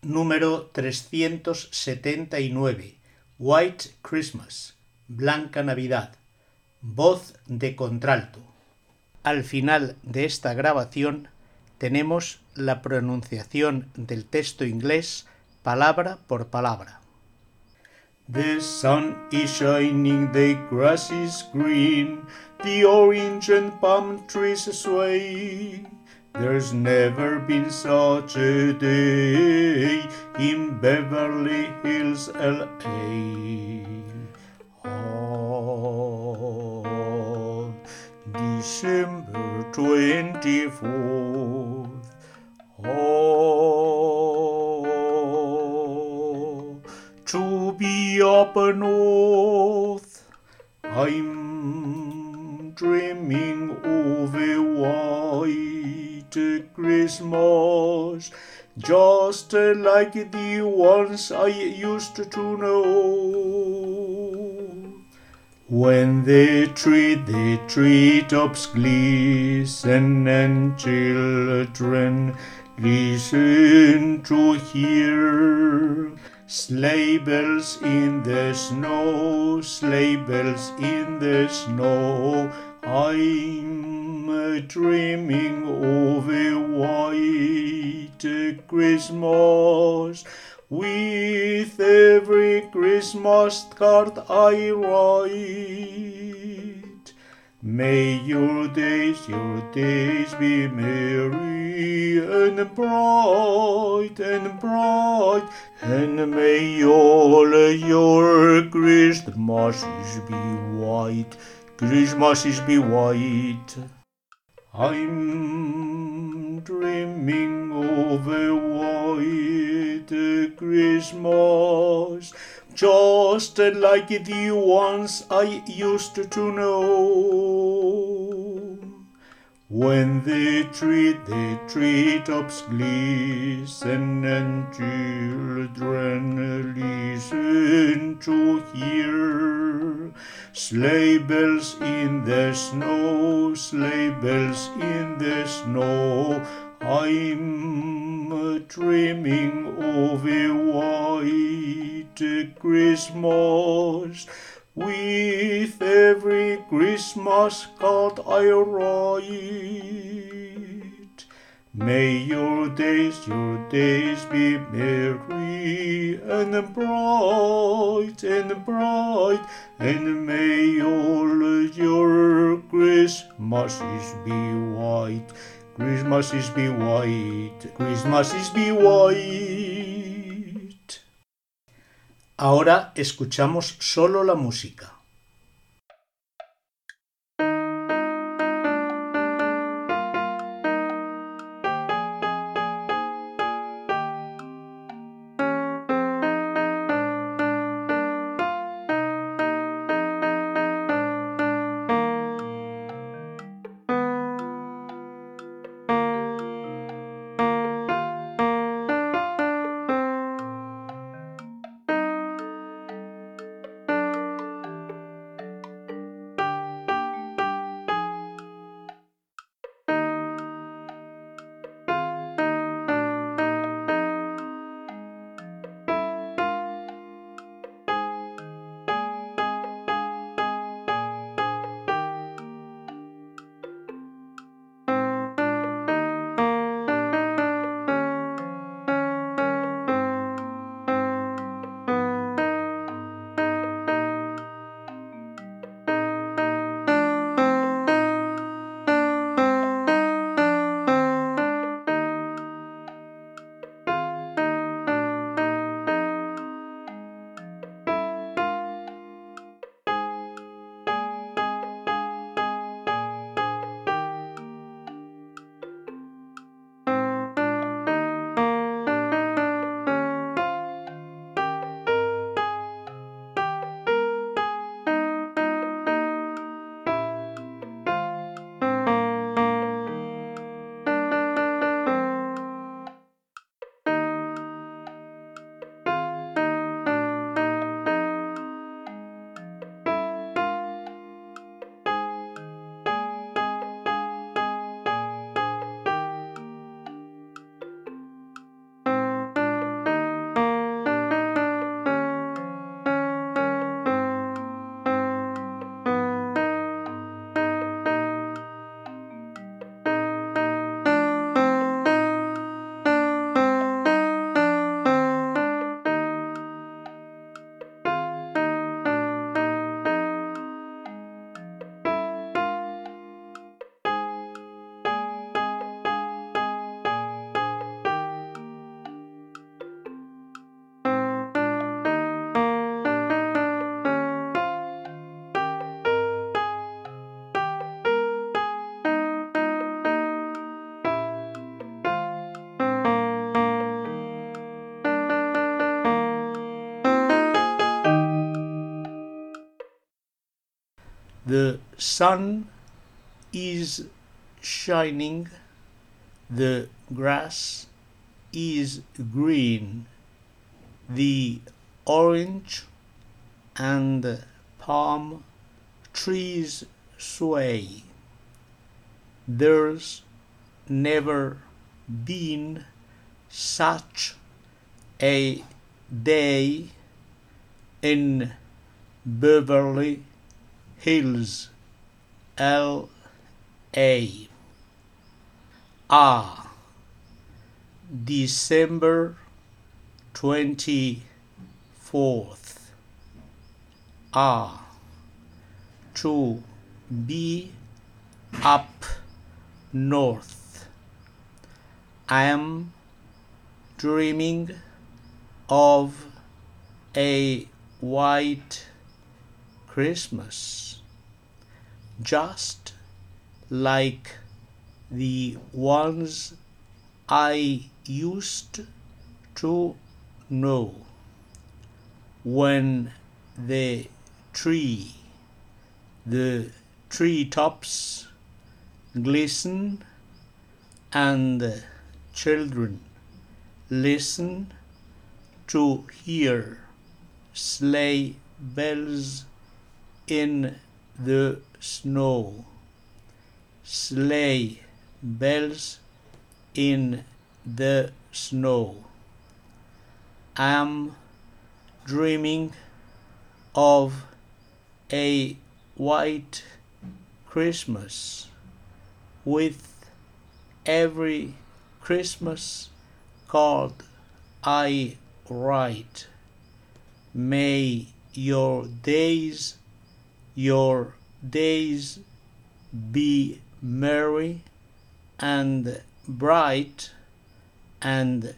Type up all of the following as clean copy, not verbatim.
Número 379. White Christmas. Blanca Navidad. Voz de contralto. Al final de esta grabación tenemos la pronunciación del texto inglés palabra por palabra. The sun is shining, the grass is green, the orange and palm trees sway. There's never been such a day in Beverly Hills, LA. On December 24th, to be up north, I'm dreaming of a white Christmas, just like the ones I used to know. When the treetops glisten and children listen to hear sleigh bells in the snow, sleigh bells in the snow, I'm dreaming of a white Christmas. With every Christmas card I write, may your days be merry and bright, and may all your Christmases be white, Christmases be white. I'm dreaming of a white Christmas, just like the ones I used to know. When the treetops glisten and children listen to hear sleigh bells in the snow, sleigh bells in the snow, I'm dreaming of a white Christmas. With every Christmas card I write, may your days be merry and bright, and may all your Christmases be white, Christmases be white, Christmases be white. Ahora escuchamos solo la música. The sun is shining. The grass is green. The orange and palm trees sway. There's never been such a day in Beverly Hills, LA. December 24th. To be up north. I am dreaming of a white Christmas, just like the ones I used to know, when the treetops glisten and children listen to hear sleigh bells in the snow. Sleigh bells in the snow. I am dreaming of a white Christmas, with every Christmas card I write. May your days be merry and bright, and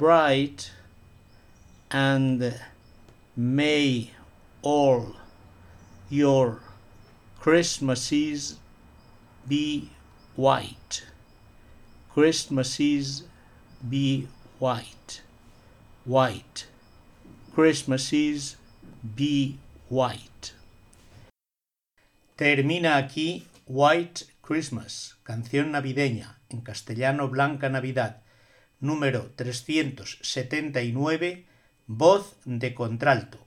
may all your Christmases be white. Christmases be white. White. Christmases be white. Termina aquí White Christmas, canción navideña, en castellano Blanca Navidad, número 379, voz de contralto.